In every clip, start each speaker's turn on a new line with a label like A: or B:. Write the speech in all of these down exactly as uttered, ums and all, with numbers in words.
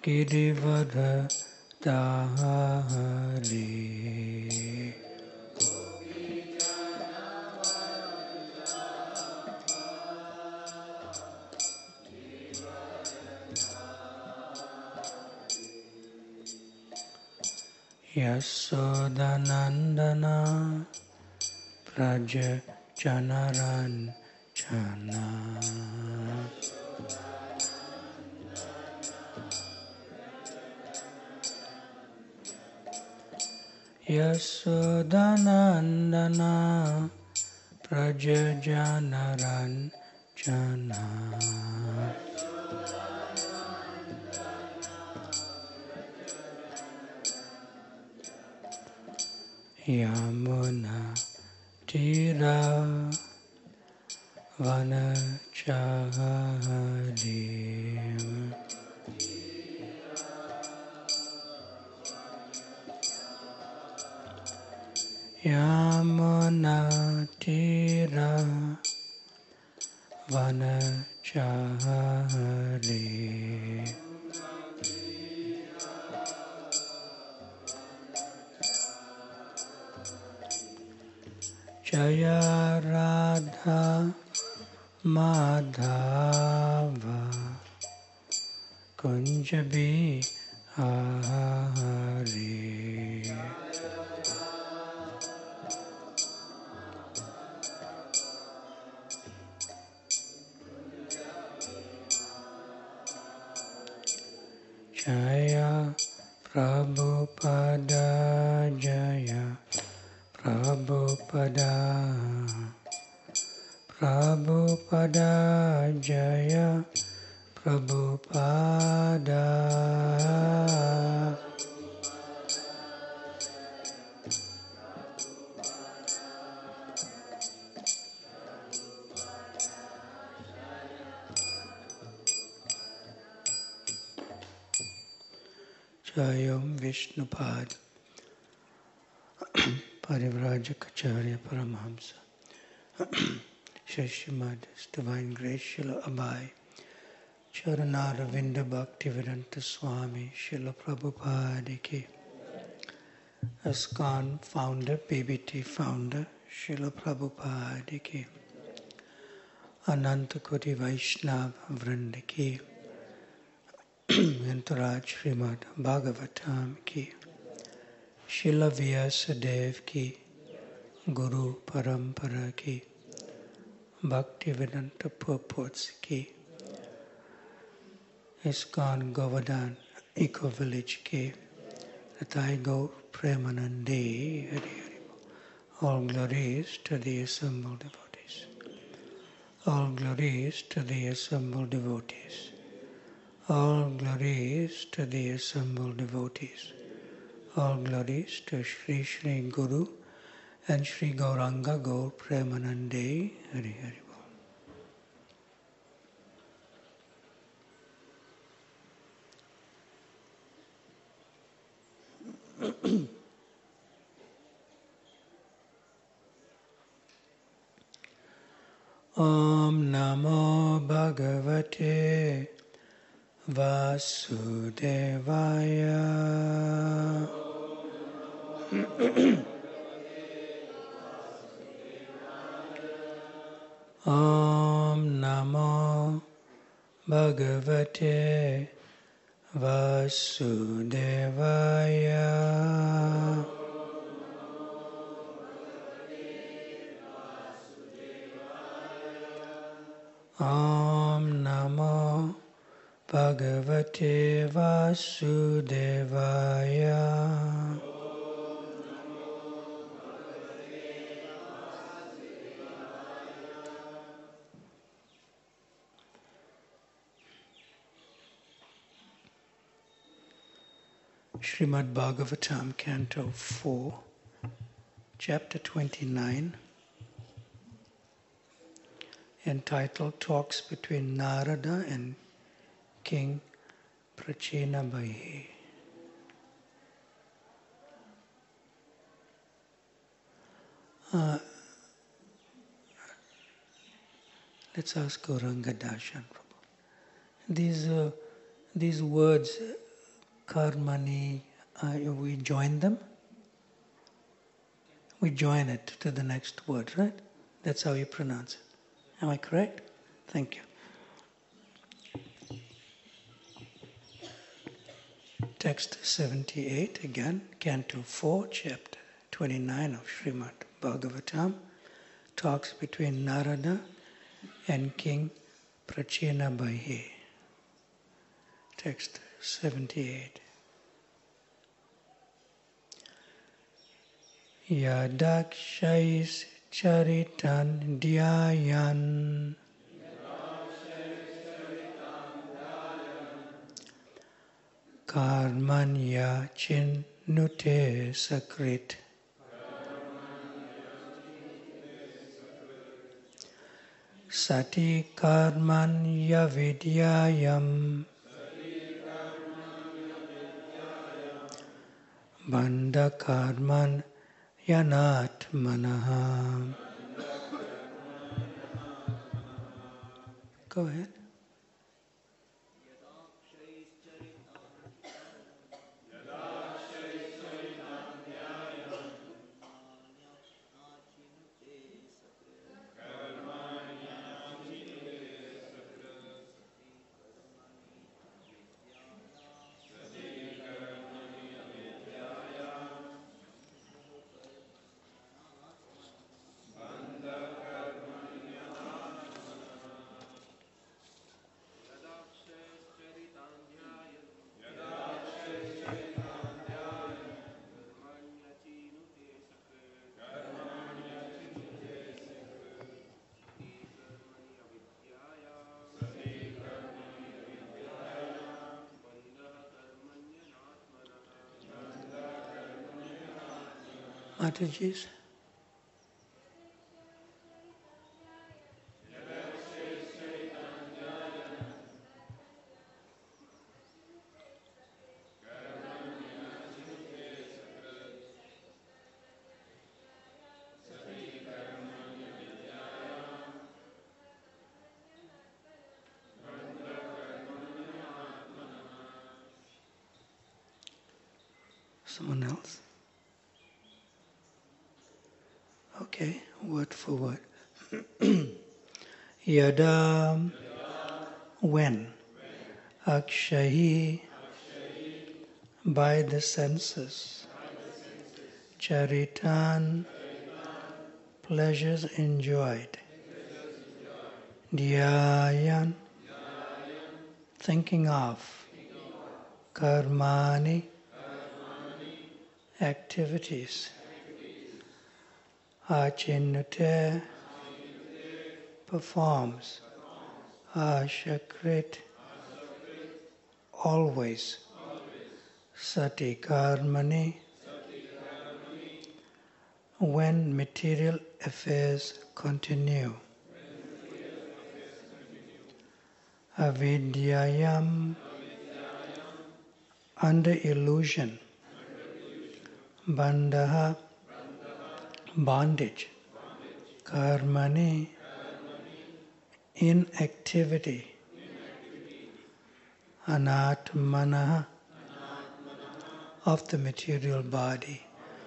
A: Girivara Dahari. Yasodanandana Praja Janaran Jana. Yasodanandana Praja Janaran Jana. Yamuna Tira Vanachari. Yamuna Tira Vanachari. Jaya Radha Madhava Kunjabi Hari. Jaya Prabhupada Jaya Prabhupada Prabhupada Jaya Prabhupada. Jayam Vishnupad Parivrajacharya Paramahamsa Shashimad Divine Grace Srila Abhay Charanaravinda Bhaktivedanta Swami Srila Prabhupada Ki. ISKCON founder, P B T founder Srila Prabhupada Ki. Anantakoti Vaishnava Vrinda Ki. Entourage Srimad Bhagavatam Ki. Srila Vyasadeva Ki. Guru Parampara Ki. Bhaktivedanta Purports Ki. ISKCON Govardhan Eco Village Ki. Natai Gaur Premanande Hari Hari. All glories to the assembled devotees. All glories to the assembled devotees. All glories to the assembled devotees. All glories to Sri Sri Guru and Sri Gauranga Gaur Premanande Hari Hari. Om Namo Bhagavate Vasudevaya. Om Namo Bhagavate Vasudevaya. Om Namo Bhagavate Vasudevaya. Srimad Bhagavatam, Canto four, Chapter twenty-nine, entitled Talks Between Narada and King Prachinabayi. Uh, let's ask Gauranga Darshan Prabhu. These, uh, these words Karmani, uh, we join them? We join it to the next word, right? That's how you pronounce it. Am I correct? Thank you. Text seventy-eight, again, Canto four, Chapter twenty-nine of Srimad Bhagavatam, talks between Narada and King Prachinabhayi. Text seventy-eight. Yadakshais charitan dhyayan karmanya chinnute sakrit sati karmanya vidyayam bandha karman yanat manaha. Go ahead. Mataji's. Someone else? Okay, word for word. Yada, when, akshahi, by the senses, charitan, pleasures enjoyed, dhyayan, thinking of, karmani, activities, achinnute, performs, ashakrit, always, sati karmani, when material affairs continue, avidyayam, under illusion, bandha, bondage, karmani, inactivity, anatmana, of the material body.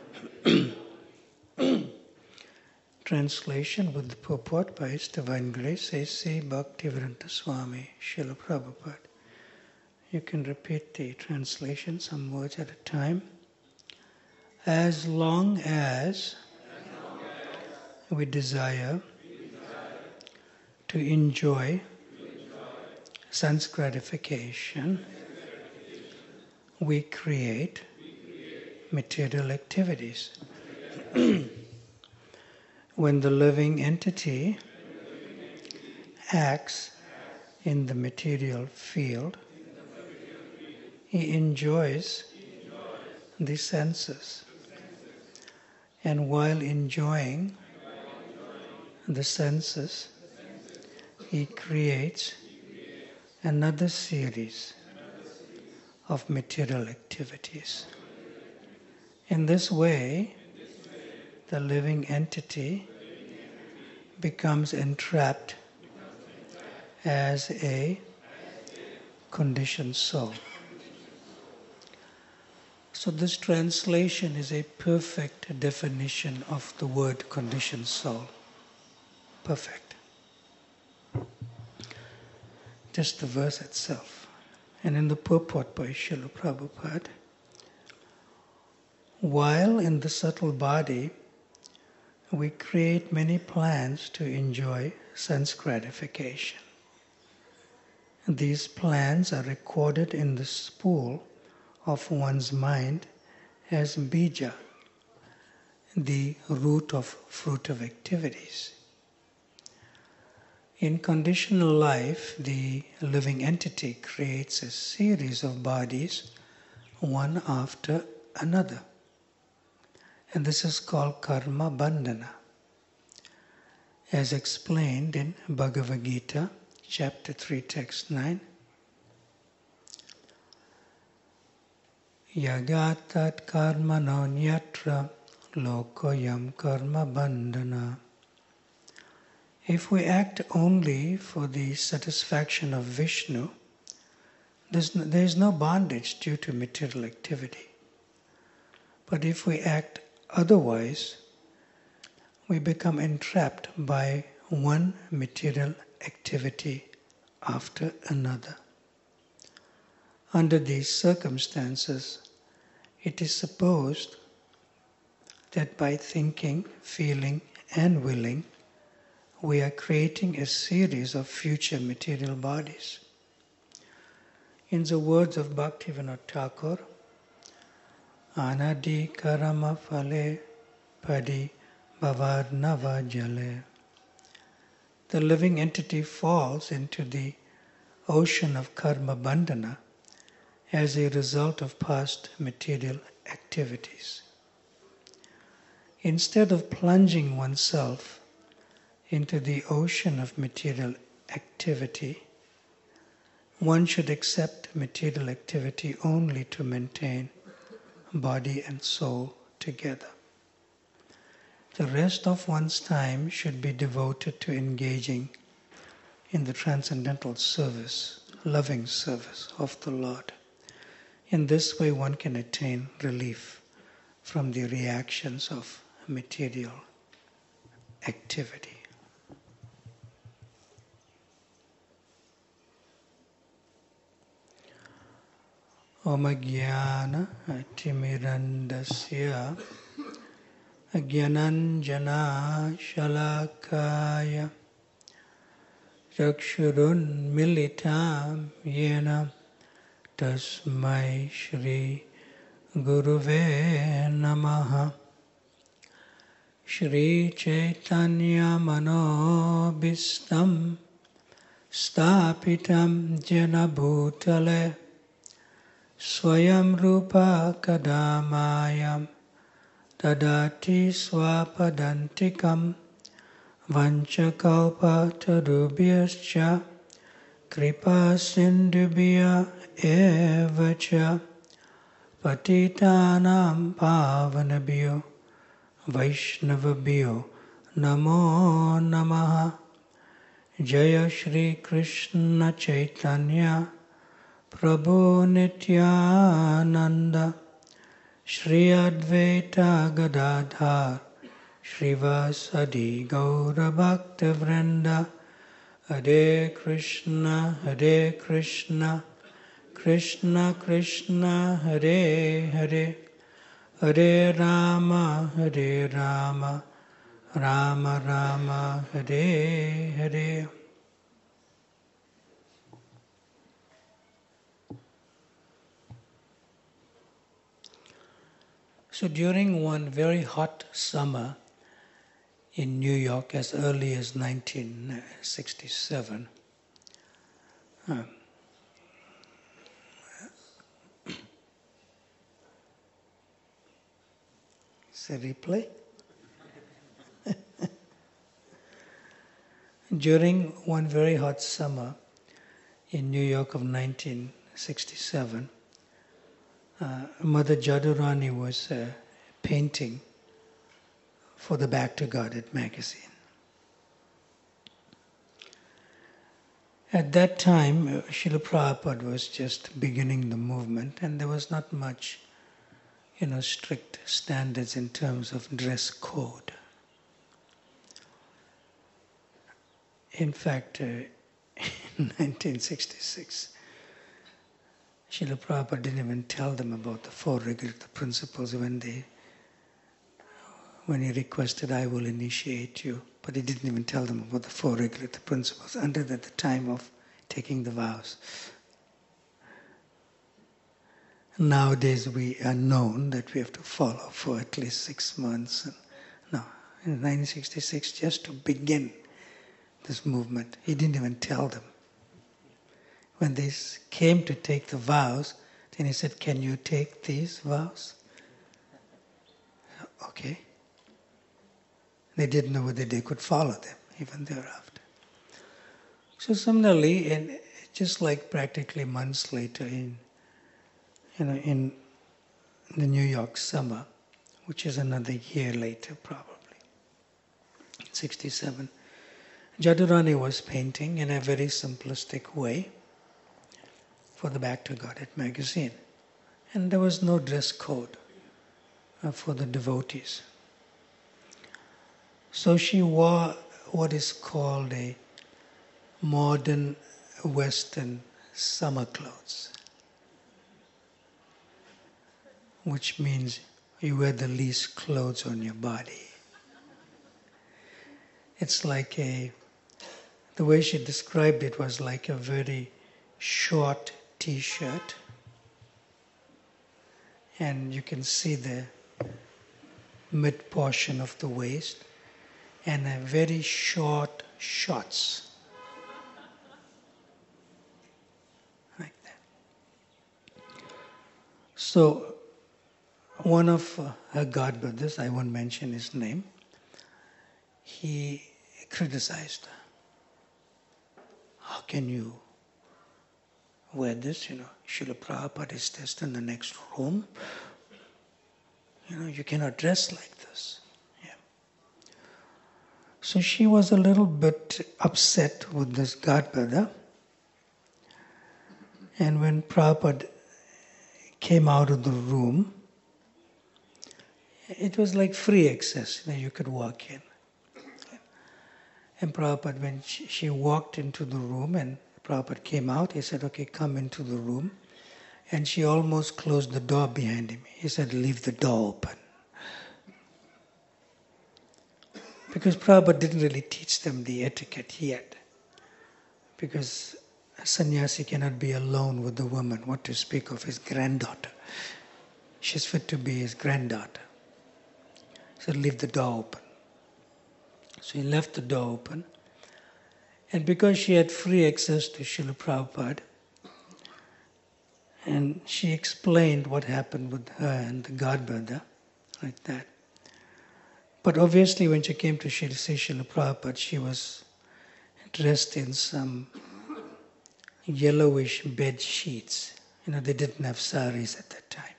A: Translation with the purport by His Divine Grace A C Bhaktivedanta Swami Srila Prabhupada. You can repeat the translation some words at a time. As long as we desire to enjoy sense gratification, we create material activities. When the living entity acts in the material field, he enjoys the senses. And while enjoying the senses, he creates another series of material activities. In this way, the living entity becomes entrapped as a conditioned soul. So this translation is a perfect definition of the word conditioned soul. Perfect. Just the verse itself. And in the purport by Srila Prabhupada, while in the subtle body, we create many plans to enjoy sense gratification. These plans are recorded in the spool of one's mind as bija, the root of fruit of activities. In conditional life, the living entity creates a series of bodies, one after another. And this is called karma bandhana, as explained in Bhagavad Gita, chapter three, text nine. Yagatat karma nonyatra lokoyam karma bandhana. If we act only for the satisfaction of Vishnu, there is no bondage due to material activity. But if we act otherwise, we become entrapped by one material activity after another. Under these circumstances, it is supposed that by thinking, feeling, and willing, we are creating a series of future material bodies. In the words of Bhaktivinoda Thakur, Anadi karama phale padi bhavarnava jale. The living entity falls into the ocean of karma bandhana as a result of past material activities. Instead of plunging oneself into the ocean of material activity, one should accept material activity only to maintain body and soul together. The rest of one's time should be devoted to engaging in the transcendental service, loving service of the Lord. In this way, one can attain relief from the reactions of material activity. Om Jnana Timirandasya Jnananjana Shalakaya Chakshurun Militam Yena Tasmai Shri Guruve Namaha. Shri Chaitanya Manobhistam Stapitam Jena Bhutale Swayam Rupa Kadamayam Tadati Swapadantikam Vanchakalpa Tarubhyascha Kripa Sindhubhya Evacha Patitanam Pavanabhyo Vaishnavabhyo Namo Namaha. Jaya Shri Krishna Chaitanya Prabhu Nityananda Shri Advaita Gadadhar Shrivasadi Gaura Bhakta Vrinda. Hare Krishna, Hare Krishna, Krishna Krishna, Hare Hare, Hare Rama, Hare Rama, Rama Rama, Hare Hare. So during one very hot summer in New York as early as nineteen sixty-seven, uh, is a replay? During one very hot summer in New York of nineteen sixty-seven, uh, Mother Jadurani was uh, painting for the Back to Godhead magazine. At that time, uh, Srila Prabhupada was just beginning the movement, and there was not much you know, strict standards in terms of dress code. In fact, uh, in nineteen sixty-six, Srila Prabhupada didn't even tell them about the four regulative principles when they, when he requested, I will initiate you. But he didn't even tell them about the four regulative principles until at the time of taking the vows. Nowadays we are known that we have to follow for at least six months. And no, in nineteen sixty-six, just to begin this movement, he didn't even tell them. When they came to take the vows, then he said, can you take these vows? Okay. They didn't know whether they could follow them, even thereafter. So similarly, in, just like practically months later in, you know, in the New York summer, which is another year later probably, in sixty-seven, Jadurani was painting in a very simplistic way for the Back to Godhead magazine. And there was no dress code uh, for the devotees. So she wore what is called a modern Western summer clothes, which means you wear the least clothes on your body. It's like a, the way she described it was like a very short t-shirt, and you can see the mid portion of the waist, and a very short shorts. Like that. So, one of uh, her godbrothers, I won't mention his name, he criticized her. How can you wear this? You know, Srila Prabhupada is just in the next room. You know, you cannot dress like this. Yeah. So she was a little bit upset with this godbrother. And when Prabhupada came out of the room, it was like free access. You know, you could walk in. And Prabhupada, when she, she walked into the room and Prabhupada came out, he said, okay, come into the room. And she almost closed the door behind him. He said, leave the door open. Because Prabhupada didn't really teach them the etiquette yet. Because a sannyasi cannot be alone with the woman, what to speak of his granddaughter. She's fit to be his granddaughter. He said, leave the door open. So he left the door open. And because she had free access to Srila Prabhupada, and she explained what happened with her and the godbrother, like that. But obviously when she came to see Srila Prabhupada, she was dressed in some yellowish bed sheets. You know, they didn't have saris at that time.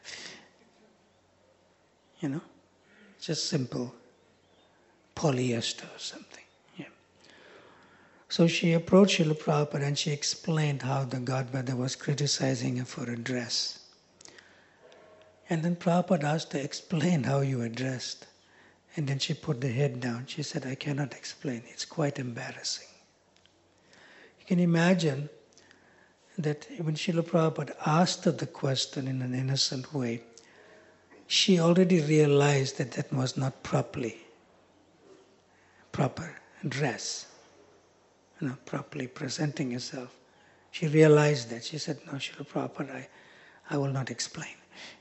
A: You know, just simple polyester or something. Yeah. So she approached Srila Prabhupada and she explained how the godbrother was criticizing her for her dress. And then Prabhupada asked her, explain how you were dressed. And then she put the head down. She said, I cannot explain. It's quite embarrassing. You can imagine that when Srila Prabhupada asked her the question in an innocent way, she already realized that that was not properly proper dress, you know, properly presenting herself. She realized that. She said, no, Srila Prabhupada, I, I will not explain.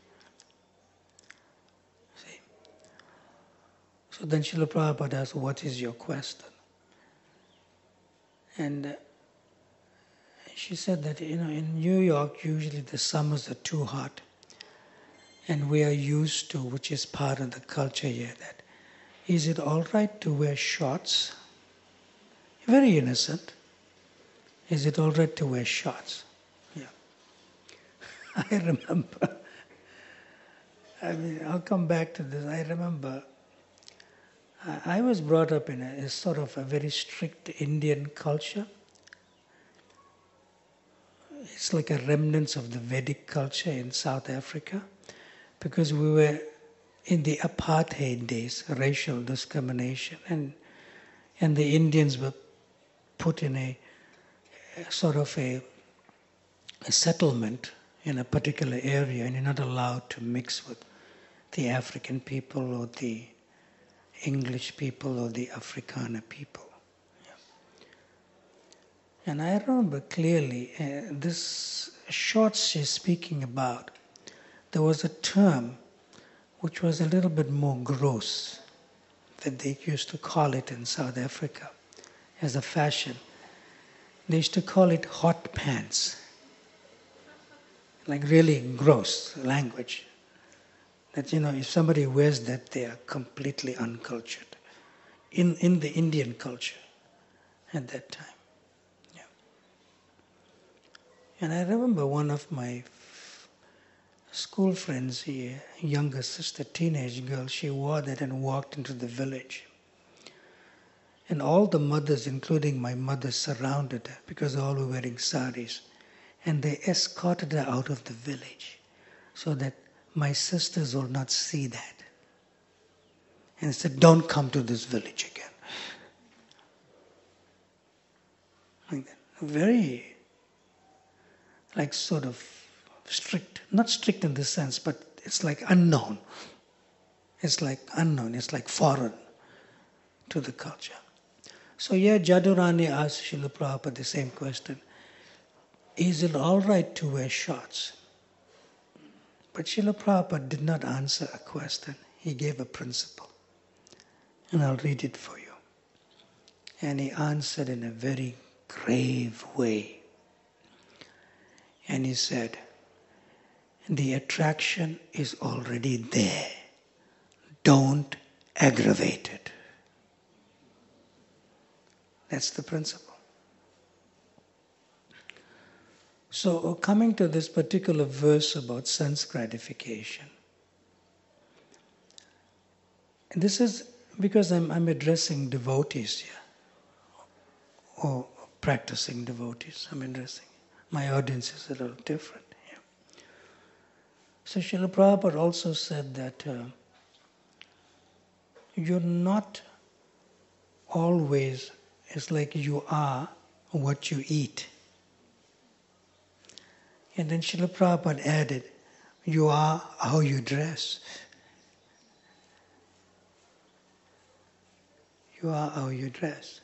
A: See? So then Srila Prabhupada asked, what is your question? And uh, she said that, you know, in New York, usually the summers are too hot. And we are used to, which is part of the culture here, that is it all right to wear shorts? Very innocent. Is it all right to wear shorts? Yeah. I remember, I mean, I'll come back to this. I remember, I, I was brought up in a, a sort of a very strict Indian culture. It's like a remnants of the Vedic culture in South Africa. because we were in the apartheid days, racial discrimination, and and the Indians were put in a, a sort of a, a settlement in a particular area, and you're not allowed to mix with the African people or the English people or the Afrikaner people. Yeah. And I remember clearly, uh, this short she's speaking about, there was a term which was a little bit more gross that they used to call it in South Africa as a fashion. They used to call it hot pants. Like really gross language. That, you know, if somebody wears that, they are completely uncultured. In in the Indian culture at that time. Yeah. And I remember one of my f- school friends here, younger sister, teenage girl, she wore that and walked into the village. And all the mothers, including my mother, surrounded her because all were wearing saris. And they escorted her out of the village so that my sisters will not see that. And said, don't come to this village again. Like that. Very, like sort of strict. Not strict in this sense, but it's like unknown. It's like unknown. It's like foreign to the culture. So yeah, Jadurani asked Srila Prabhupada the same question. Is it all right to wear shorts? But Srila Prabhupada did not answer a question. He gave a principle. And I'll read it for you. And he answered in a very grave way. And he said, the attraction is already there. Don't aggravate it. That's the principle. So coming to this particular verse about sense gratification, and this is because I'm, I'm addressing devotees here, or practicing devotees. I'm addressing. My audience is a little different here. So Srila Prabhupada also said that uh, you're not always, it's like you are what you eat. And then Srila Prabhupada added, you are how you dress. You are how you dress.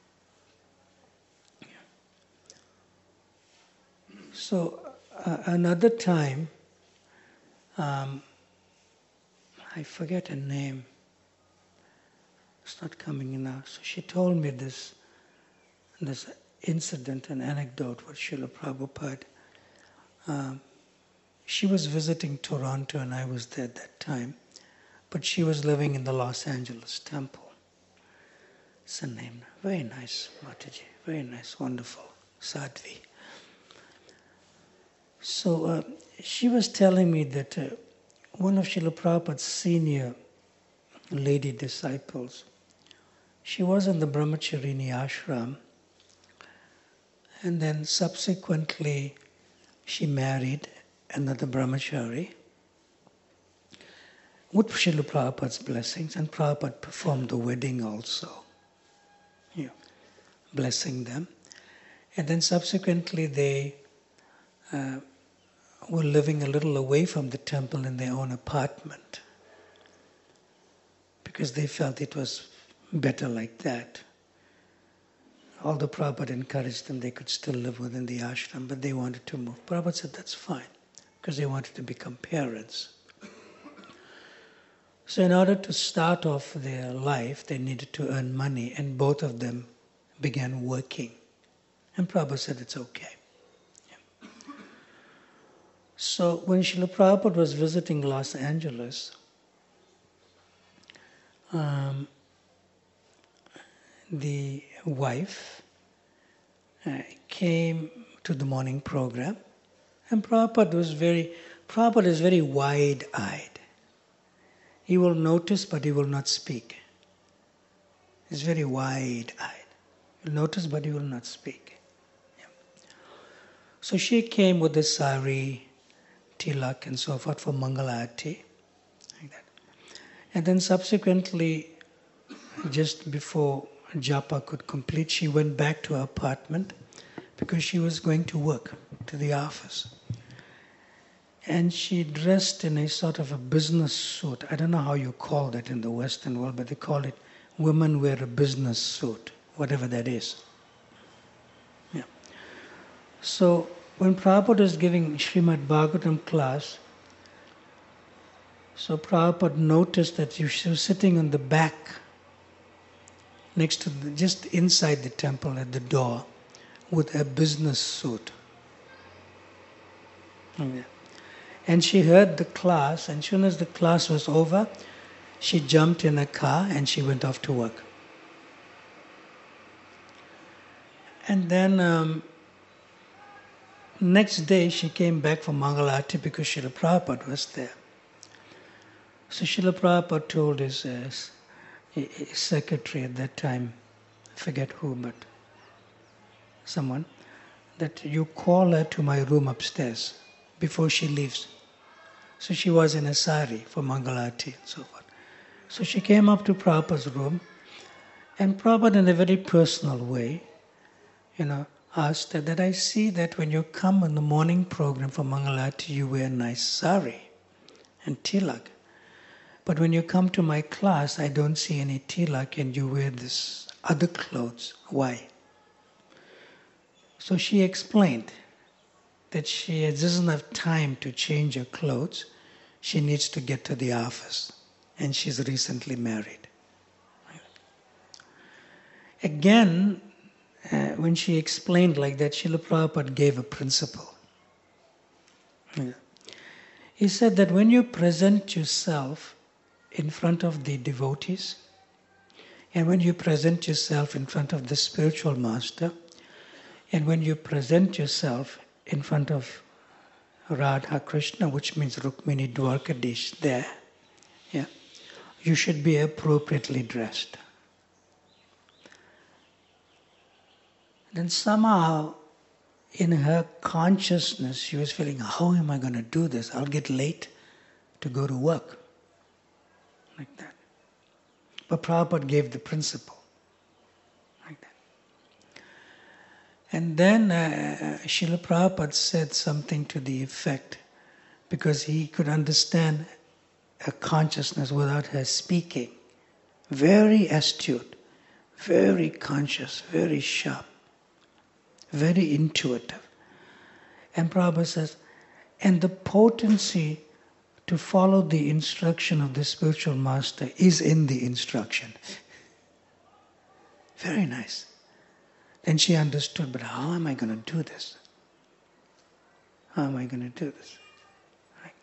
A: So uh, another time, um, I forget her name. It's not coming in now. So she told me this, this incident, an anecdote with Srila Prabhupada. Um, she was visiting Toronto and I was there at that time, but she was living in the Los Angeles temple. It's a name. Very nice, Mataji. Very nice, wonderful, Sadhvi. So uh, she was telling me that uh, one of Srila Prabhupada's senior lady disciples, she was in the Brahmacharini ashram, and then subsequently she married another brahmachari with Srila Prabhupada's blessings, and Prabhupada performed the wedding also, yeah, blessing them. And then subsequently they uh, were living a little away from the temple in their own apartment because they felt it was better like that. Although Prabhupada encouraged them, they could still live within the ashram, but they wanted to move. Prabhupada said that's fine, because they wanted to become parents. So in order to start off their life, they needed to earn money, and both of them began working. And Prabhupada said it's okay. Yeah. So when Srila Prabhupada was visiting Los Angeles, um, the wife uh, came to the morning program, and Prabhupada was very, Prabhupada is very wide-eyed. He will notice, but he will not speak. He's very wide-eyed. He'll notice, but he will not speak. Yeah. So she came with a sari, tilak and so forth for Mangalarti. Like that. And then subsequently, just before japa could complete, she went back to her apartment because she was going to work, to the office. And she dressed in a sort of a business suit. I don't know how you call that in the Western world, but they call it women wear a business suit, whatever that is. Yeah. So when Prabhupada was giving Srimad Bhagavatam class, so Prabhupada noticed that she was sitting on the back, next to the, just inside the temple at the door, with a business suit. Yeah. And she heard the class, and as soon as the class was over, she jumped in a car and she went off to work. And then um, next day she came back from Mangalarti because Srila Prabhupada was there. So Srila Prabhupada told his, uh, his secretary at that time, I forget who, but someone, that you call her to my room upstairs before she leaves. So she was in a sari for Mangalarti and so forth. So she came up to Prabhupada's room, and Prabhupada in a very personal way, you know, asked her that I see that when you come on the morning program for Mangalarti, you wear a nice sari and tilak. But when you come to my class, I don't see any tilak and you wear this other clothes. Why? So she explained that she doesn't have time to change her clothes. She needs to get to the office. And she's recently married. Again, uh, when she explained like that, Srila Prabhupada gave a principle. He said that when you present yourself in front of the devotees, and when you present yourself in front of the spiritual master, and when you present yourself in front of Radha Krishna, which means Rukmini Dwarkadish there, yeah, you should be appropriately dressed. Then somehow in her consciousness she was feeling, how am I going to do this? I'll get late to go to work. Like that. But Prabhupada gave the principle. Like that. And then uh, Srila Prabhupada said something to the effect, because he could understand her consciousness without her speaking. Very astute, very conscious, very sharp, very intuitive. And Prabhupada says, and the potency to follow the instruction of the spiritual master is in the instruction. Very nice. Then she understood, but how am I going to do this? How am I going to do this? Right.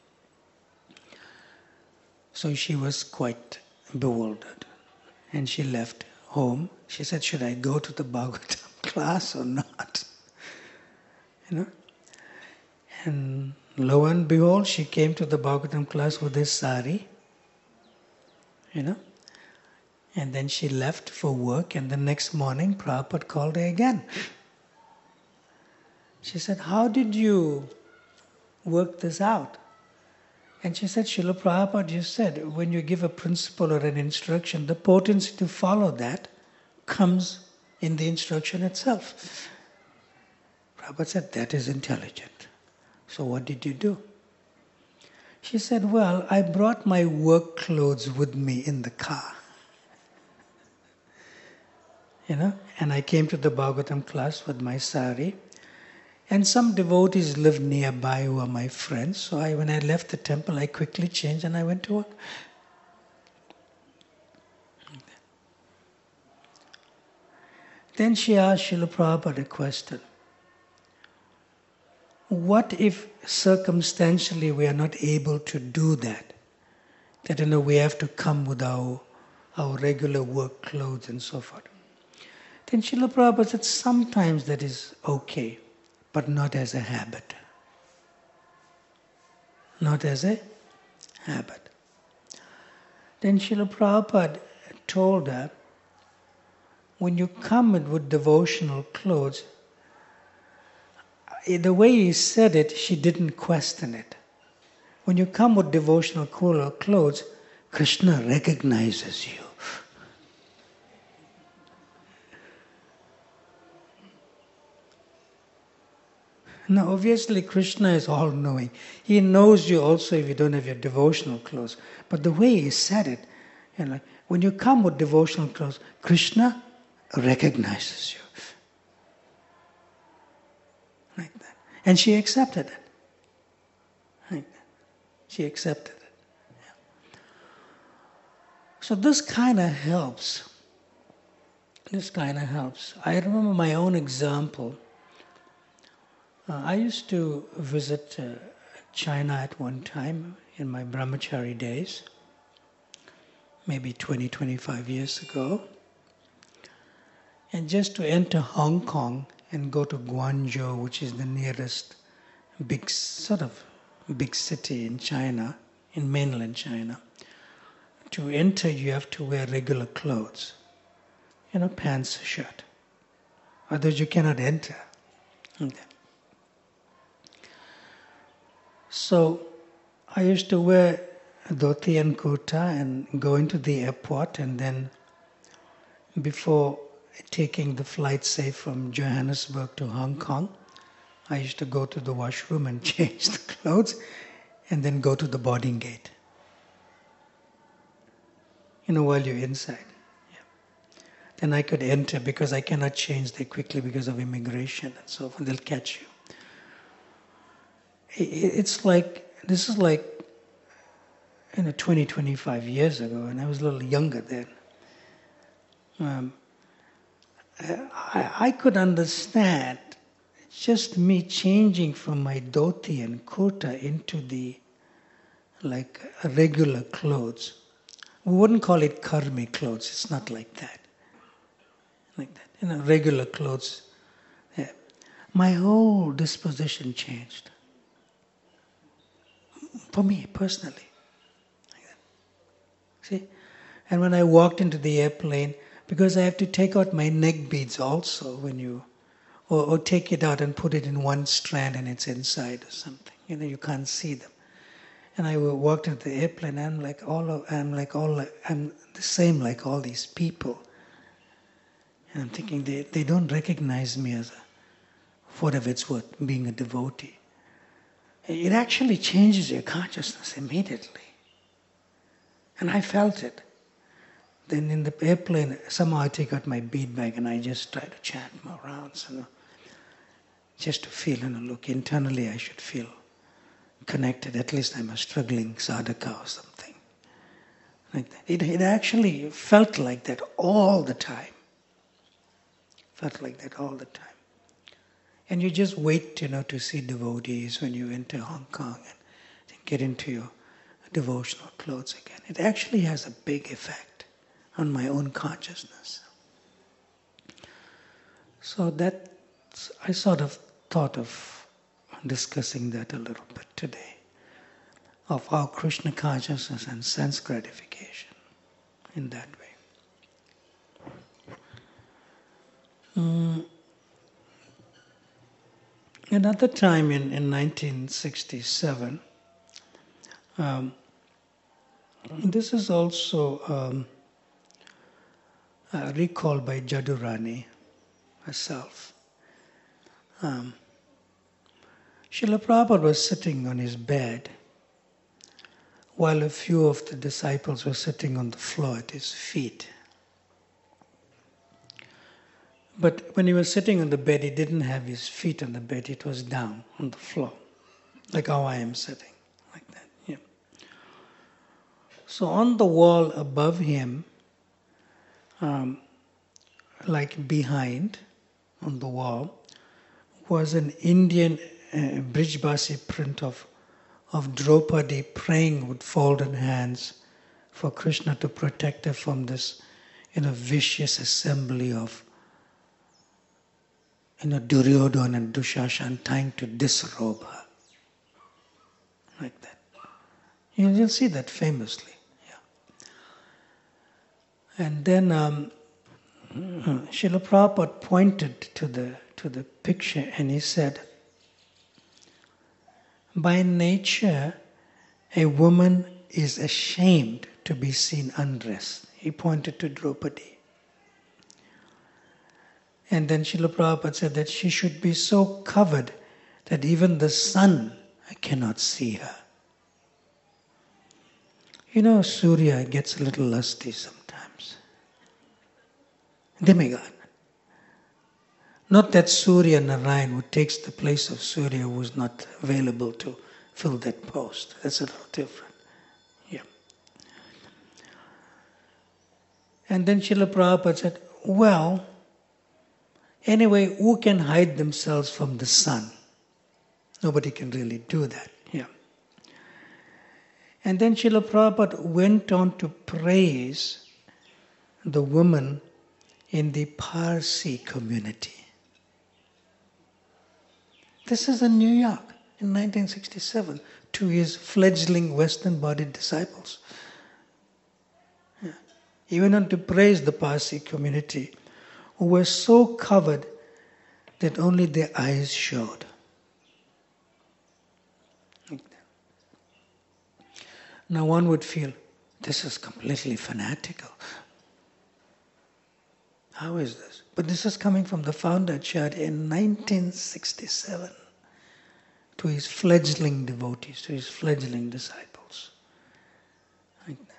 A: So she was quite bewildered. And she left home. She said, should I go to the Bhagavatam class or not? You know? And lo and behold, she came to the Bhagavatam class with this sari, you know, and then she left for work, and the next morning Prabhupada called her again. She said, how did you work this out? And she said, Srila Prabhupada, you said, when you give a principle or an instruction, the potency to follow that comes in the instruction itself. Prabhupada said, that is intelligent. So what did you do? She said, well, I brought my work clothes with me in the car. You know, and I came to the Bhagavatam class with my sari. And some devotees lived nearby who are my friends. So I, when I left the temple, I quickly changed and I went to work. Then she asked Srila Prabhupada a question. What if circumstantially we are not able to do that? That, you know, we have to come with our, our regular work clothes and so forth. Then Srila Prabhupada said, sometimes that is okay, but not as a habit. Not as a habit. Then Srila Prabhupada told her, when you come with devotional clothes, the way he said it, she didn't question it. When you come with devotional clothes, Krishna recognizes you. Now, obviously, Krishna is all-knowing. He knows you also if you don't have your devotional clothes. But the way he said it, you know, when you come with devotional clothes, Krishna recognizes you. Like that. And she accepted it. Like that. She accepted it. Yeah. So this kind of helps. This kind of helps. I remember my own example. Uh, I used to visit uh, China at one time in my brahmachari days, maybe twenty, twenty-five years ago. And just to enter Hong Kong and go to Guangzhou, which is the nearest big, sort of big city in China, in mainland China, to enter you have to wear regular clothes, you know, pants, shirt. Otherwise you cannot enter. Okay. So I used to wear dhoti and kurta and go into the airport, and then before taking the flight, say, from Johannesburg to Hong Kong, I used to go to the washroom and change the clothes and then go to the boarding gate. You know, while you're inside. Yeah. Then I could enter because I cannot change there quickly because of immigration and so forth. They'll catch you. It's like, this is like, you know, twenty, twenty-five years ago, and I was a little younger then. Um, I, I could understand just me changing from my dhoti and kurta into the, like, regular clothes. We wouldn't call it karmi clothes, it's not like that. Like that, you know, regular clothes. Yeah. My whole disposition changed. For me, personally. Like that. See? And when I walked into the airplane, because I have to take out my neck beads also when you, or, or take it out and put it in one strand and it's inside or something. You know, you can't see them. And I walked into the airplane and I'm like all of, I'm like all, I'm the same like all these people. And I'm thinking they, they don't recognize me as a, whatever it's worth, being a devotee. It actually changes your consciousness immediately. And I felt it. Then in the airplane, somehow I take out my bead bag and I just try to chant more rounds, you know, just to feel, you know, look, internally I should feel connected. At least I'm a struggling sadhaka or something. Like that. It, it actually felt like that all the time. Felt like that all the time. And you just wait, you know, to see devotees when you enter Hong Kong and get into your devotional clothes again. It actually has a big effect on my own consciousness. So that, I sort of thought of discussing that a little bit today, of our Krishna consciousness and sense gratification in that way. Mm. Another time in, in nineteen sixty-seven, um, this is also um, uh, recalled by Jadurani herself. Um, Srila Prabhupada was sitting on his bed while a few of the disciples were sitting on the floor at his feet. But when he was sitting on the bed, he didn't have his feet on the bed, it was down on the floor, like how I am sitting, like that. Yeah. So on the wall above him, um, like behind, on the wall, was an Indian uh, Brijbasi print of, of Draupadi praying with folded hands for Krishna to protect her from this, you know, vicious assembly of, you know, Duryodhana and Dushashan trying to disrobe her. Like that. You'll see that famously. Yeah. And then um, Srila Prabhupada pointed to the, to the picture and he said, By nature, a woman is ashamed to be seen undressed. He pointed to Draupadi. And then Srila Prabhupada said that she should be so covered that even the sun cannot see her. You know, Surya gets a little lusty sometimes. Demigod. Not that Surya Narayan, who takes the place of Surya, who is not available to fill that post. That's a little different. Yeah. And then Srila Prabhupada said, well, anyway, who can hide themselves from the sun? Nobody can really do that. Yeah. And then Srila Prabhupada went on to praise the woman in the Parsi community. This is in New York in nineteen sixty-seven to his fledgling Western-bodied disciples. Yeah. He went on to praise the Parsi community, who were so covered that only their eyes showed. Now one would feel, this is completely fanatical. How is this? But this is coming from the founder Acharya in nineteen sixty-seven to his fledgling devotees, to his fledgling disciples. Like that.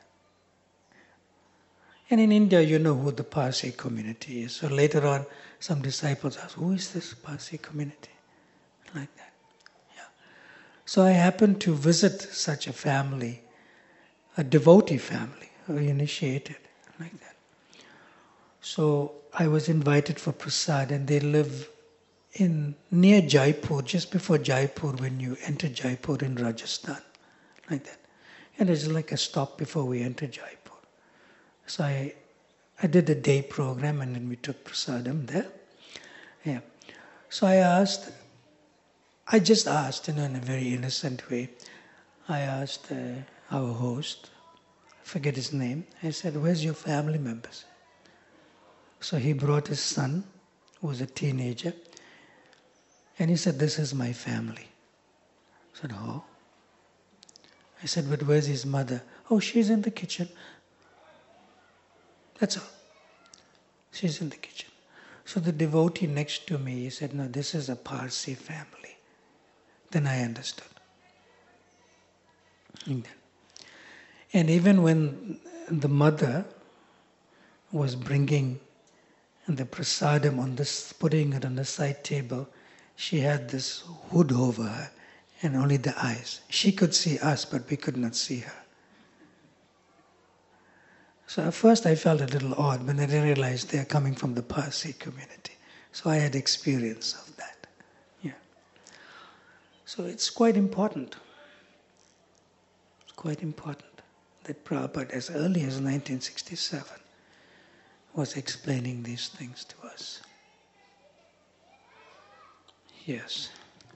A: And in India, you know who the Parsi community is. So later on, some disciples ask, who is this Parsi community? Like that. Yeah. So I happened to visit such a family, a devotee family, who initiated, like that. So I was invited for prasad, and they live in near Jaipur, just before Jaipur, when you enter Jaipur in Rajasthan, like that. And it's like a stop before we enter Jaipur. So I, I did a day program, and then we took prasadam there. Yeah. So I asked, I just asked, you know, in a very innocent way. I asked uh, our host, I forget his name. I said, "Where's your family members?" So he brought his son, who was a teenager, and he said, "This is my family." I said, "Oh." I said, "But where's his mother?" "Oh, she's in the kitchen." That's all. She's in the kitchen. So the devotee next to me, he said, "No, this is a Parsi family." Then I understood. And even when the mother was bringing the prasadam on this, putting it on the side table, she had this hood over her and only the eyes. She could see us, but we could not see her. So at first I felt a little odd, but then I realized they are coming from the Parsi community. So I had experience of that. Yeah. So it's quite important. It's quite important that Prabhupada, as early as nineteen sixty-seven, was explaining these things to us. Yes.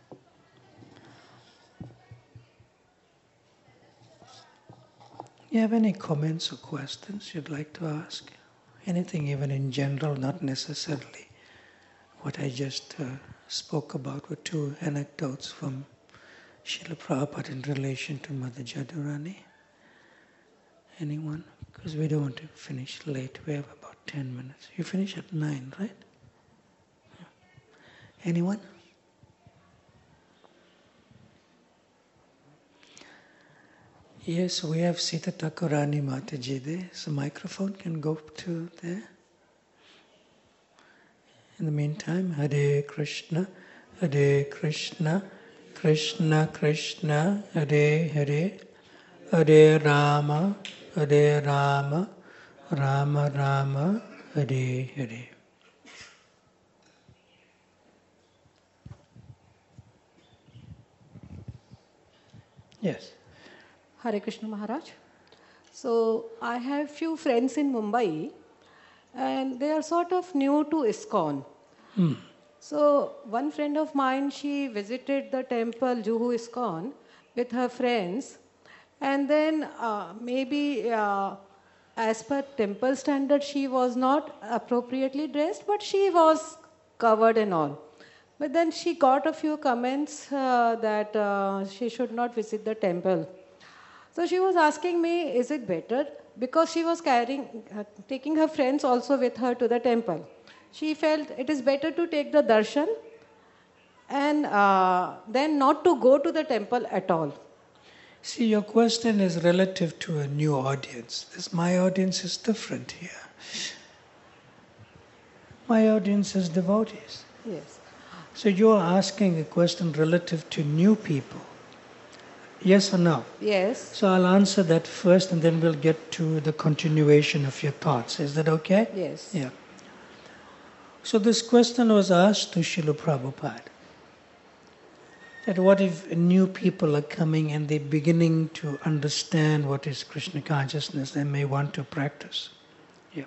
A: You have any comments or questions you'd like to ask? Anything even in general, not necessarily what I just uh, spoke about with two anecdotes from Srila Prabhupada in relation to Mother Jadurani. Anyone? Because we don't want to finish late. We have about ten minutes. You finish at nine, right? Yeah. Anyone? Yes, we have Sita Thakurani Mataji there. So microphone can go to there. In the meantime, Hare Krishna, Hare Krishna, Krishna Krishna, Hare Hare, Hare Rama, Hare Rama, Rama Rama, Hare Hare. Yes.
B: Hare Krishna Maharaj. So I have few friends in Mumbai, and they are sort of new to ISKCON.
A: Hmm.
B: So one friend of mine, she visited the temple Juhu ISKCON with her friends, and then uh, maybe uh, as per temple standard, she was not appropriately dressed, but she was covered and all. But then she got a few comments uh, that uh, she should not visit the temple. So she was asking me, is it better? Because she was carrying, uh, taking her friends also with her to the temple. She felt it is better to take the darshan and uh, then not to go to the temple at all.
A: See, your question is relative to a new audience. This, my audience is different here. My audience is devotees.
B: Yes.
A: So you're asking a question relative to new people. Yes or no?
B: Yes.
A: So I'll answer that first and then we'll get to the continuation of your thoughts. Is that okay?
B: Yes.
A: Yeah. So this question was asked to Srila Prabhupada. That what if new people are coming and they're beginning to understand what is Krishna consciousness and may want to practice? Yeah.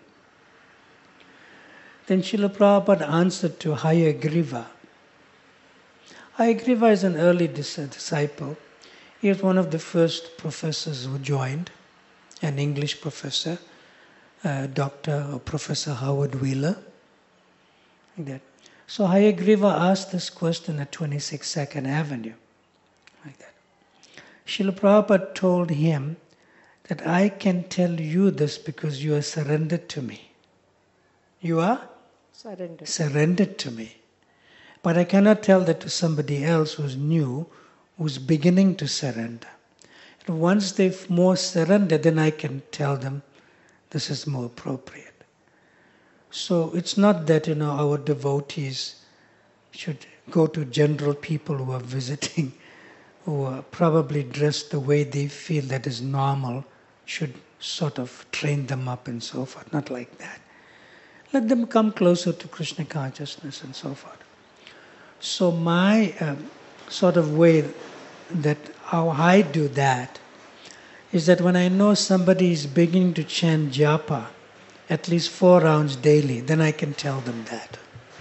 A: Then Srila Prabhupada answered to Hayagriva. Hayagriva is an early dis- disciple. He was one of the first professors who joined, an English professor, uh, Doctor or Professor Howard Wheeler. Like that. So Hayagriva asked this question at twenty-six Second Avenue. Like that. Srila Prabhupada told him that I can tell you this because you are surrendered to me. You are?
B: Surrendered.
A: Surrendered to me. But I cannot tell that to somebody else who's new, who's beginning to surrender. And once they've more surrendered, then I can tell them this is more appropriate. So it's not that, you know, our devotees should go to general people who are visiting, who are probably dressed the way they feel that is normal, should sort of train them up and so forth. Not like that. Let them come closer to Krishna consciousness and so forth. So my um, sort of way that how I do that is that when I know somebody is beginning to chant japa at least four rounds daily, then I can tell them that.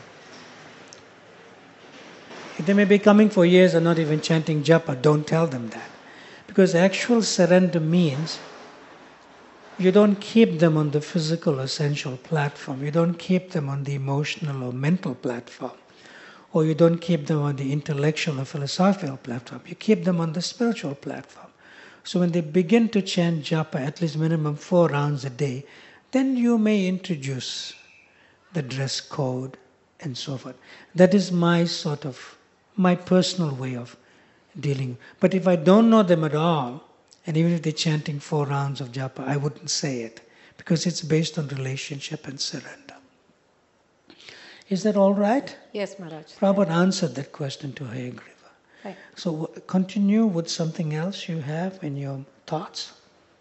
A: If they may be coming for years and not even chanting japa, don't tell them that. Because actual surrender means you don't keep them on the physical or sensual platform. You don't keep them on the emotional or mental platform. Or you don't keep them on the intellectual or philosophical platform. You keep them on the spiritual platform. So when they begin to chant japa at least minimum four rounds a day, then you may introduce the dress code and so forth. That is my sort of, my personal way of dealing. But if I don't know them at all, and even if they're chanting four rounds of japa, I wouldn't say it, because it's based on relationship and surrender. Is that all right?
B: Yes, Maharaj.
A: Prabhupada answered that question to Hayagriva.
B: Right.
A: So continue with something else you have in your thoughts.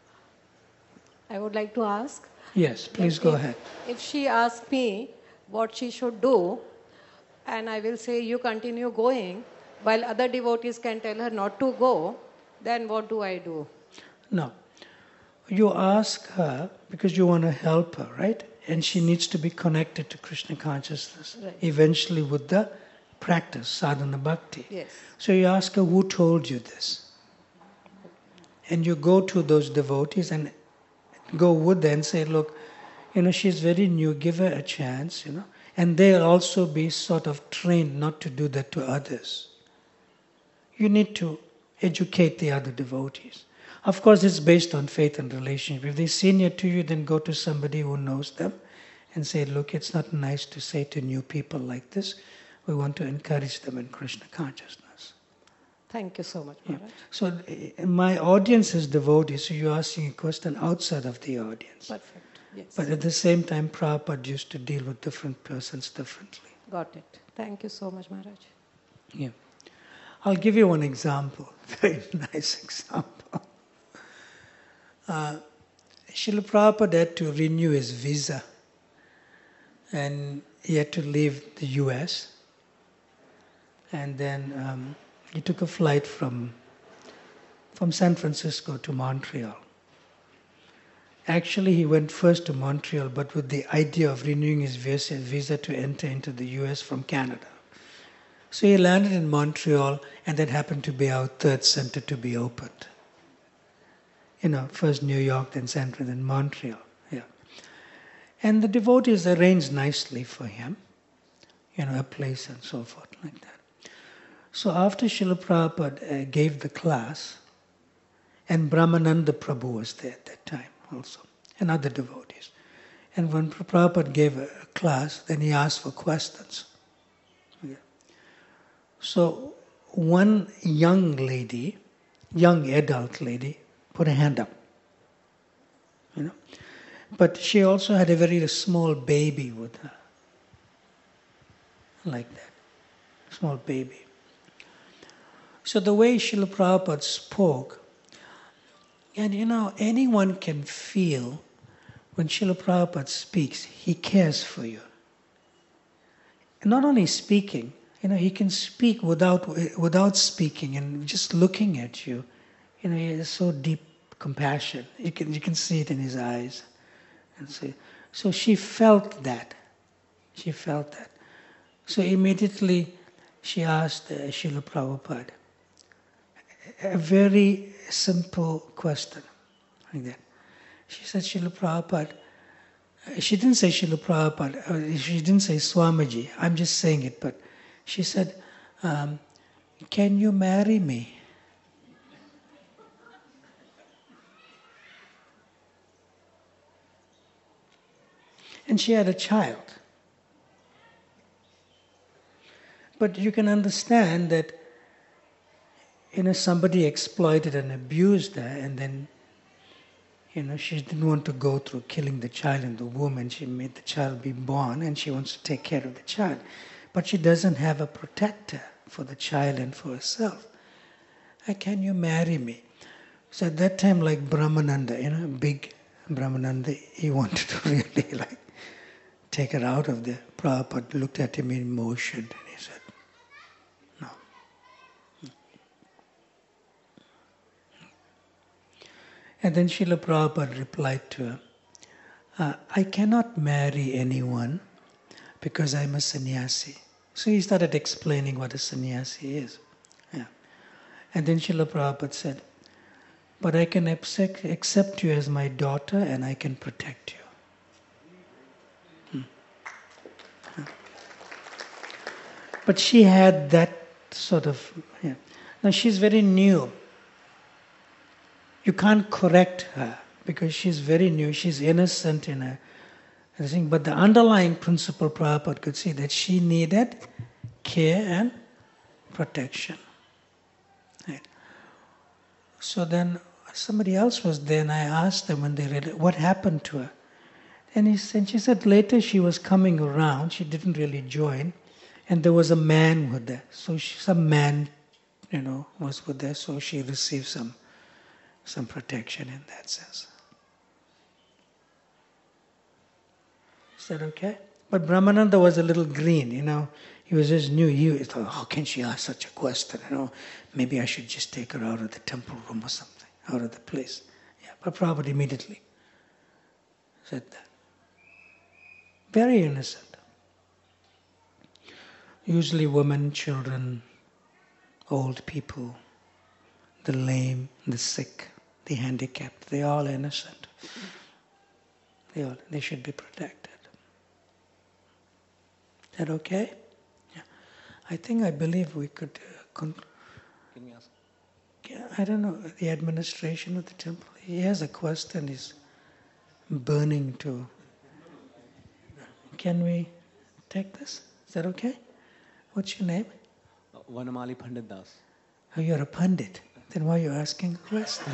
B: I would like to ask.
A: Yes, please
B: if,
A: go ahead.
B: If she asks me what she should do, and I will say you continue going, while other devotees can tell her not to go, then what do I do?
A: No. You ask her because you want to help her, right? And she needs to be connected to Krishna consciousness,
B: right,
A: eventually with the practice, sadhana bhakti.
B: Yes.
A: So you ask her, who told you this? And you go to those devotees and go with them and say, look, you know, she's very new, give her a chance, you know. And they'll also be sort of trained not to do that to others. You need to educate the other devotees. Of course, it's based on faith and relationship. If they're senior to you, then go to somebody who knows them and say, look, it's not nice to say to new people like this. We want to encourage them in Krishna consciousness.
B: Thank you so much, Maharaj.
A: Yeah. So uh, my audience is devotees, so you're asking a question outside of the audience.
B: Perfect. Yes.
A: But at the same time, Prabhupada used to deal with different persons differently.
B: Got it. Thank you so much, Maharaj.
A: Yeah. I'll give you one example, very nice example. Uh, Srila Prabhupada had to renew his visa and he had to leave the U S and then um, he took a flight from, from San Francisco to Montreal. Actually, he went first to Montreal, but with the idea of renewing his visa, visa to enter into the U S from Canada. So he landed in Montreal, and that happened to be our third center to be opened. You know, first New York, then San Francisco, then Montreal. Yeah. And the devotees arranged nicely for him. you know, a place and so forth like that. So after Srila Prabhupada uh, gave the class, and Brahmananda Prabhu was there at that time also, and other devotees. And when Prabhupada gave a class, then he asked for questions. Yeah. So one young lady, young adult lady, put a hand up. You know, but she also had a very small baby with her, like that, small baby. So the way Srila Prabhupada spoke, and you know, anyone can feel when Srila Prabhupada speaks, he cares for you. And not only speaking, you know, he can speak without without speaking and just looking at you. You know, he has so deep compassion. You can you can see it in his eyes. And so, so she felt that. She felt that. So immediately she asked uh, Srila Prabhupada a very simple question like that. She said, Srila Prabhupada, uh, she didn't say Srila Prabhupada, uh, she didn't say Swamiji, I'm just saying it, but she said, um, can you marry me? And she had a child. But you can understand that, you know, somebody exploited and abused her, and then, you know, she didn't want to go through killing the child in the womb, and she made the child be born, and she wants to take care of the child. But she doesn't have a protector for the child and for herself. Uh, Can you marry me? So at that time, like Brahmananda, you know, big Brahmananda, he wanted to really like take her out of there. Prabhupada looked at him in motion, and he said, no. And then Srila Prabhupada replied to her, uh, I cannot marry anyone because I'm a sannyasi. So he started explaining what a sannyasi is. Yeah. And then Srila Prabhupada said, but I can accept, accept you as my daughter and I can protect you. Hmm. Yeah. But she had that sort of, yeah. Now she's very new. You can't correct her because she's very new, she's innocent in her thing. But the underlying principle, Prabhupada could see that she needed care and protection. Right. So then somebody else was there, and I asked them when they read it, what happened to her? And he said, she said later she was coming around, she didn't really join, and there was a man with her. So she, some man, you know, was with her, so she received some some protection in that sense. Is that okay? But Brahmananda was a little green, you know. He was just new. He thought, how can she ask such a question? You know, maybe I should just take her out of the temple room or something, out of the place. Yeah, but Prabhupada immediately said that. Very innocent. Usually women, children, old people, the lame, the sick, the handicapped, they're all innocent. They all, they should be protected. Is that okay? Yeah. I think, I believe we could uh, conclude.
C: Can we ask?
A: Yeah, I don't know, the administration of the temple. He has a question, he's burning to. Can we take this? Is that okay? What's your name?
C: Uh, Vanamali Pandit Das.
A: Oh, you're a pandit. Then why are you asking a question?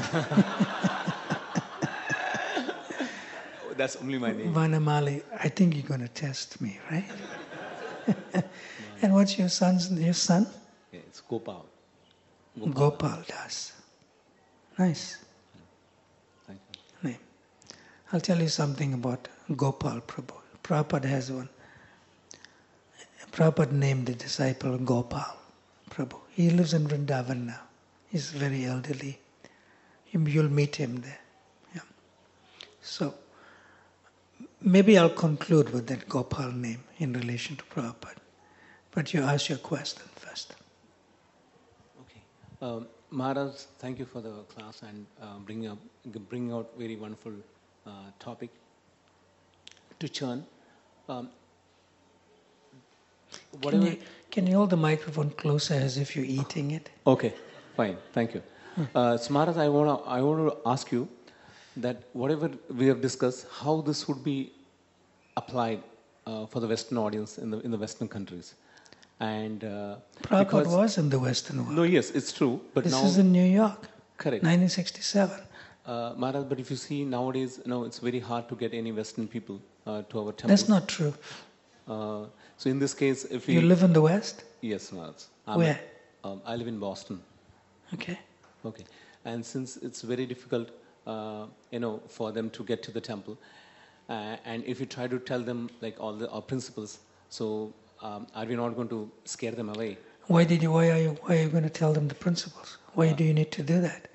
C: Oh, that's only my name.
A: Vanamali, I think you're going to test me, right? And what's your son's your son?
C: Yeah, it's Gopal.
A: Gopal, Gopal Das. Nice
C: Thank you.
A: name. I'll tell you something about Gopal Prabhu. Prabhupada has one. Prabhupada named the disciple Gopal Prabhu. He lives in Vrindavan now. He's very elderly. You'll meet him there. Yeah. So, maybe I'll conclude with that Gopal name in relation to Prabhupada. But you ask your question first.
C: Okay. Um, Maharaj, thank you for the class and uh, bring up, bring out very wonderful uh, topic to churn. Um,
A: Can
C: whatever.
A: you, can you hold the microphone closer as if you're eating it?
C: Okay, fine. Thank you. Uh, so Maharaj, I want to I want to ask you that whatever we have discussed, how this would be applied uh, for the Western audience in the in the Western countries, and uh,
A: Prabhupada
C: because
A: was in the Western world.
C: no, yes, it's true, but
A: This
C: now
A: is in New York,
C: correct.
A: nineteen sixty-seven.
C: Uh, Maharaj, but if you see nowadays, you know, it's very hard to get any Western people uh, to our temple.
A: That's not true.
C: Uh, so in this case, if we
A: You live in the West?
C: yes, Maharaj. I'm-
A: Where?
C: Um, I live in Boston.
A: Okay.
C: Okay, and since it's very difficult, uh, you know, for them to get to the temple, uh, and if you try to tell them like all the our principles, so um, are we not going to scare them away?
A: Why did you? Why are you? Why are you going to tell them the principles? Why do you need to do that?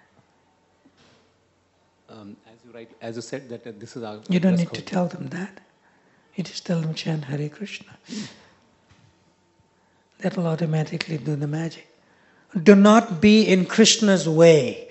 C: Um, as you write, as you said that uh, this is our
A: You don't
C: dress
A: need to
C: code.
A: tell them that. You just tell them chant Hare Krishna. That'll automatically do the magic. Do not be in Krishna's way.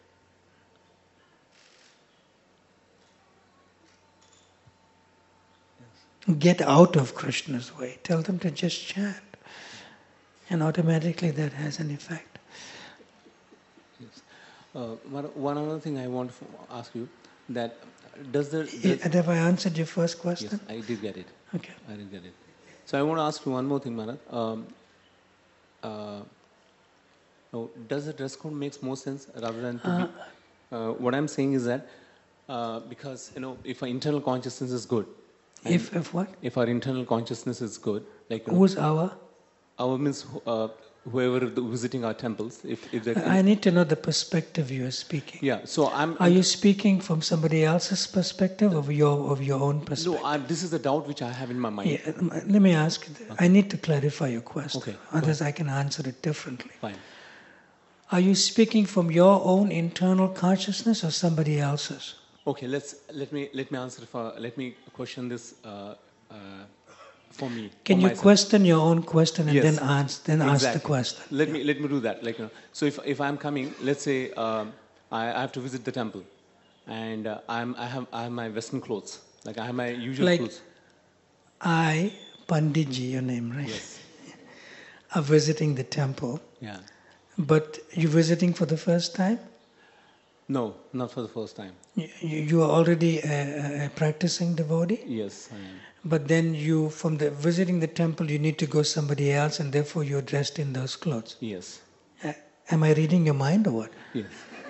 A: Get out of Krishna's way. Tell them to just chant. And automatically that has an effect.
C: Yes. Uh, one one other thing I want to ask you that does the
A: Yeah,
C: does,
A: have I answered your first question?
C: yes, I did get it.
A: Okay.
C: I did get it. So I want to ask you one more thing, Maharaj. Um, uh, no, does the dress code makes more sense rather than to be, uh, what I'm saying is that uh, because you know if our internal consciousness is good, and
A: If, if what?
C: if our internal consciousness is good, like you know,
A: Who's our?
C: our means uh, whoever the visiting our temples, if if they
A: I need to know the perspective you are speaking.
C: yeah. So I'm.
A: Are you speaking from somebody else's perspective or your of your own perspective?
C: no, I, this is the doubt which I have in my mind.
A: Yeah, um, let me ask you. th- I need to clarify your question.
C: Okay, go
A: Otherwise, I can answer it differently.
C: Fine.
A: Are you speaking from your own internal consciousness or somebody else's?
C: Okay, let's let me let me answer for let me question this uh, uh, for me.
A: Can
C: for
A: you
C: myself.
A: question your own question and
C: Yes.
A: then answer then ask the
C: Exactly.
A: question?
C: Let me let me do that. Like you know, so if if I'm coming, let's say um, I, I have to visit the temple, and uh, I'm I have I have my Western clothes, like I have my usual
A: Like-
C: clothes.
A: I, Panditji, your name, right?
C: Yes.
A: Are visiting the temple,
C: Yeah.
A: but you're visiting for the first time?
C: No, not for the first time.
A: You, you you are already a, a practicing devotee?
C: Yes, I am.
A: But then you, from the visiting the temple, you need to go somebody else, and therefore you're dressed in those clothes.
C: Yes.
A: Uh, am I reading your mind or what?
C: Yes.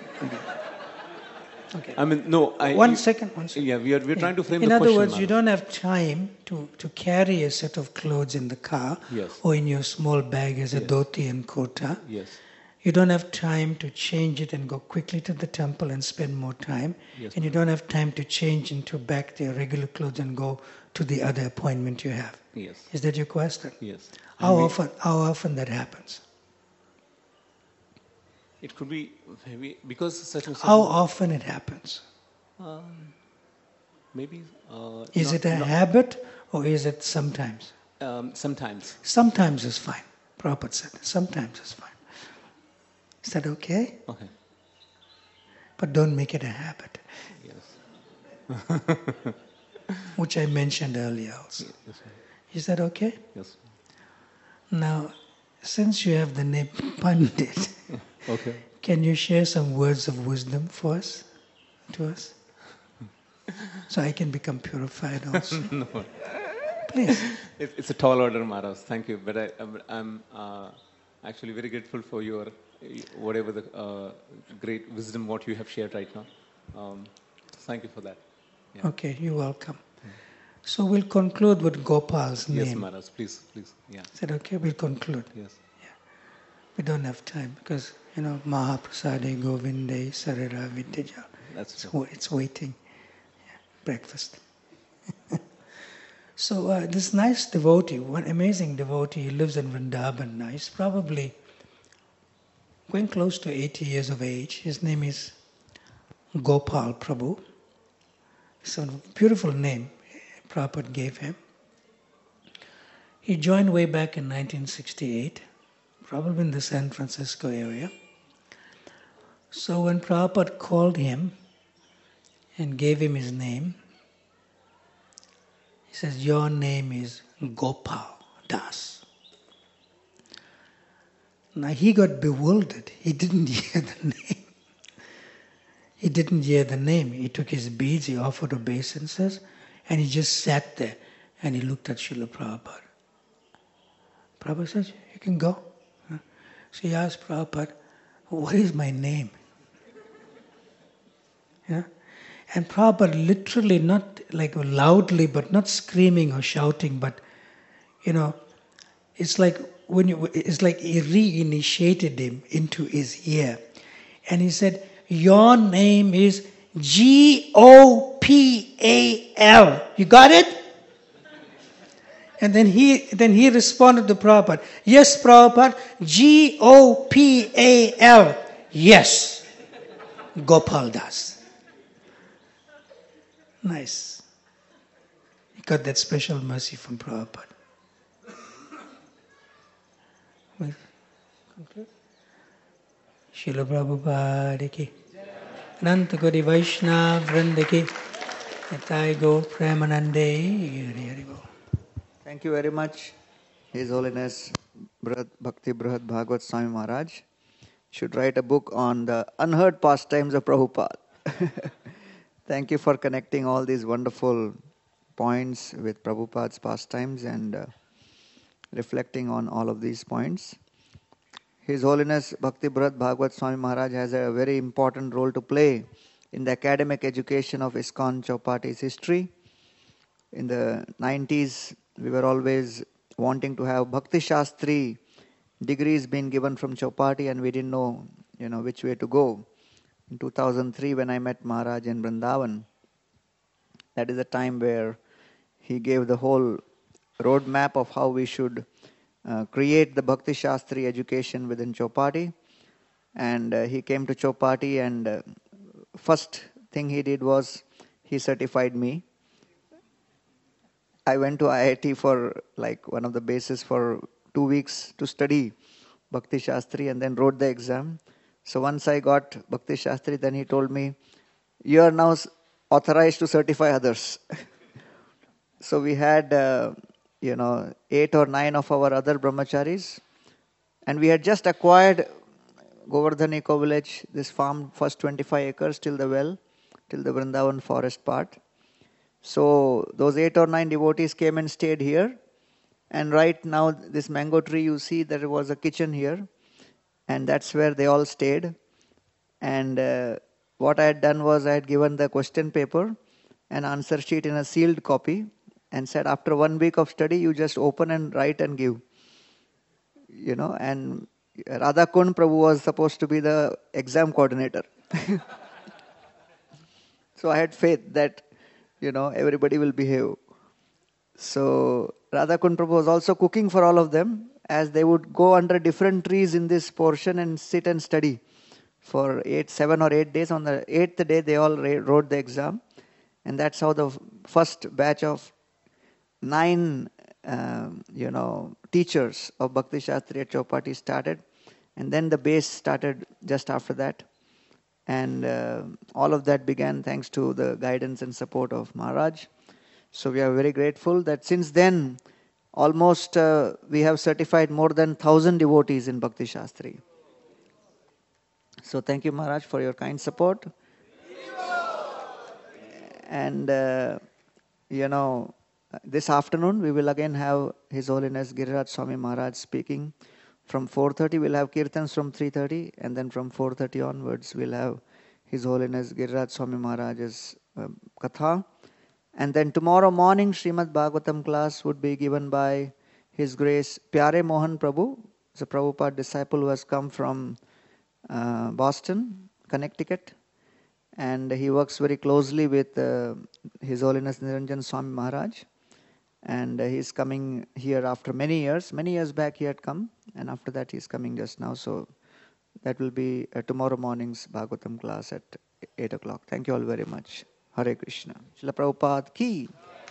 A: Okay.
C: I mean, no. I,
A: One
C: you-
A: second, one second.
C: Yeah, we are we are trying to frame
A: In
C: the
A: other
C: question.
A: words, you
C: Maharaj.
A: don't have time to, to carry a set of clothes in the car
C: Yes.
A: or in your small bag as a
C: Yes.
A: dhoti and kurta.
C: Yes.
A: You don't have time to change it and go quickly to the temple and spend more time.
C: Yes.
A: And you don't have time to change into back to your regular clothes and go to the other appointment you have.
C: Yes.
A: Is that your question?
C: Yes.
A: How
C: And we-
A: often, how often that happens?
C: It could be maybe because such and such.
A: How often it happens?
C: Um, maybe. Uh,
A: Is
C: not-
A: it a
C: not-
A: habit or is it sometimes?
C: Um, sometimes.
A: Sometimes is fine. Prabhupada said, sometimes is fine. Is that okay?
C: Okay.
A: But don't make it a habit,
C: Yes.
A: which I mentioned earlier also.
C: Yes. sir.
A: Is that okay?
C: Yes.
A: Now, since you have the name Pandit,
C: Okay.
A: can you share some words of wisdom for us, to us? So I can become purified also.
C: No.
A: Please.
C: It, it's a tall order, Maharaj. Thank you. But I, I'm, I'm uh, actually very grateful for your whatever the uh, great wisdom what you have shared right now. Um, thank you for that. Yeah.
A: Okay, you're welcome. So we'll conclude with Gopal's
C: Yes,
A: name.
C: Maharaj. Please, please. Yeah.
A: Is that okay? We'll conclude.
C: Yes.
A: We don't have time because, you know, Mahaprasade Govinde Sarara Vidya.
C: That's
A: It's,
C: true.
A: wa- it's waiting. Yeah, breakfast. So uh, this nice devotee, one amazing devotee, he lives in Vrindavan now. He's probably going close to eighty years of age. His name is Gopal Prabhu. It's a beautiful name Prabhupada gave him. He joined way back in nineteen sixty-eight, probably in the San Francisco area. So when Prabhupada called him and gave him his name, he says, your name is Gopal, Das. Now he got bewildered. He didn't hear the name. He didn't hear the name. He took his beads, he offered obeisances, and he just sat there and he looked at Srila Prabhupada. Prabhupada said, you can go. So he asked Prabhupada, what is my name? Yeah? And Prabhupada literally, not like loudly, but not screaming or shouting, but, you know, it's like when you, it's like he reinitiated him into his ear. And he said, your name is G O P A L. You got it? And then he then he responded to Prabhupada, yes, Prabhupada, G O P A L. Yes, Gopal Das. Nice. He got that special mercy from Prabhupada. Srila Prabhupada ki, Ananta Koti Vaishnava Vrinda ki, Nitai Gaur Premanande, Hari Hari Bol.
D: Thank you very much, His Holiness Brihad Bhakti Brihad Bhagwat Swami Maharaj. Should write a book on the unheard pastimes of Prabhupada. Thank you for connecting all these wonderful points with Prabhupada's pastimes and uh, reflecting on all of these points. His Holiness Bhakti Brihad Bhagwat Swami Maharaj has a very important role to play in the academic education of ISKCON Chowpatty's history. In the nineties, we were always wanting to have Bhakti Shastri degrees being given from Chowpatty, and we didn't know, you know, which way to go. In two thousand three, when I met Maharaj in Vrindavan, that is the time where he gave the whole roadmap of how we should uh, create the Bhakti Shastri education within Chowpatty. And uh, he came to Chowpatty, and uh, first thing he did was he certified me. I went to I I T for like one of the bases for two weeks to study Bhakti Shastri and then wrote the exam. So once I got Bhakti Shastri, then he told me, you are now authorized to certify others. So we had, uh, you know, eight or nine of our other brahmacharis, and we had just acquired Govardhan Eco Village, this farm, first twenty-five acres till the well, till the Vrindavan forest part. So those eight or nine devotees came and stayed here. And right now, this mango tree, you see there was a kitchen here. And that's where they all stayed. And uh, what I had done was I had given the question paper and answer sheet in a sealed copy and said, after one week of study, you just open and write and give. You know, and Radha Kund Prabhu was supposed to be the exam coordinator. So I had faith that, you know, everybody will behave. So Radha Kund Prabhu was also cooking for all of them, as they would go under different trees in this portion and sit and study for eight, seven or eight days. On the eighth day, they all wrote the exam. And that's how the first batch of nine, um, you know, teachers of Bhakti Shastri at Chowpatty started. And then the base started just after that. And uh, all of that began thanks to the guidance and support of Maharaj. So we are very grateful that since then, almost uh, we have certified more than one thousand devotees in Bhakti Shastri. So thank you, Maharaj, for your kind support. And, uh, you know, this afternoon we will again have His Holiness Giriraj Swami Maharaj speaking. From four thirty we'll have Kirtans from three thirty, and then from four thirty onwards we'll have His Holiness Giriraj Swami Maharaj's uh, Katha. And then tomorrow morning, Srimad Bhagavatam class would be given by His Grace Pyare Mohan Prabhu, the Prabhupada disciple who has come from uh, Boston, Connecticut. And he works very closely with uh, His Holiness Niranjan Swami Maharaj. And uh, he's coming here after many years. Many years back he had come, and after that he's coming just now. So that will be uh, tomorrow morning's Bhagavatam class at eight o'clock. Thank you all very much. Hare Krishna. Srila Prabhupada ki.